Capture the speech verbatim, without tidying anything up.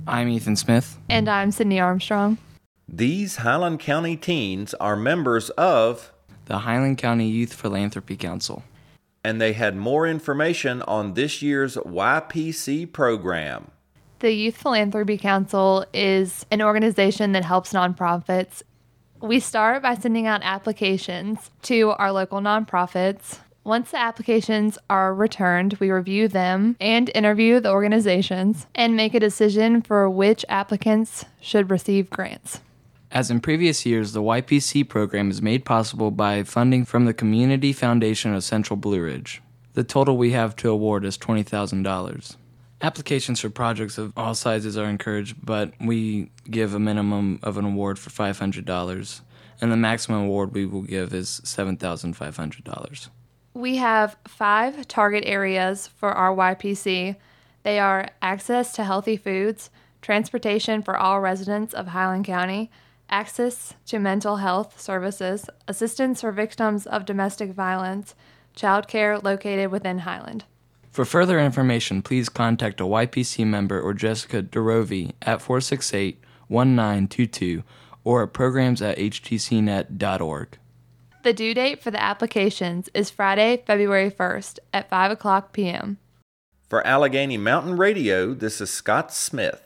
I'm Ethan Smith. And I'm Sydney Armstrong. These Highland County teens are members of the Highland County Youth Philanthropy Council. And they had more information on this year's Y P C program. The Youth Philanthropy Council is an organization that helps nonprofits. We start by sending out applications to our local nonprofits. Once the applications are returned, we review them and interview the organizations and make a decision for which applicants should receive grants. As in previous years, the Y P C program is made possible by funding from the Community Foundation of Central Blue Ridge. The total we have to award is twenty thousand dollars. Applications for projects of all sizes are encouraged, but we give a minimum of an award for five hundred dollars, and the maximum award we will give is seven thousand five hundred dollars. We have five target areas for our Y P C. They are access to healthy foods, transportation for all residents of Highland County, access to mental health services, assistance for victims of domestic violence, child care located within Highland. For further information, please contact a Y P C member or Jessica DeRovi at four six eight, one nine two two or at programs at h t c net dot org. The due date for the applications is Friday, February first at five o'clock p.m. For Allegheny Mountain Radio, this is Scott Smith.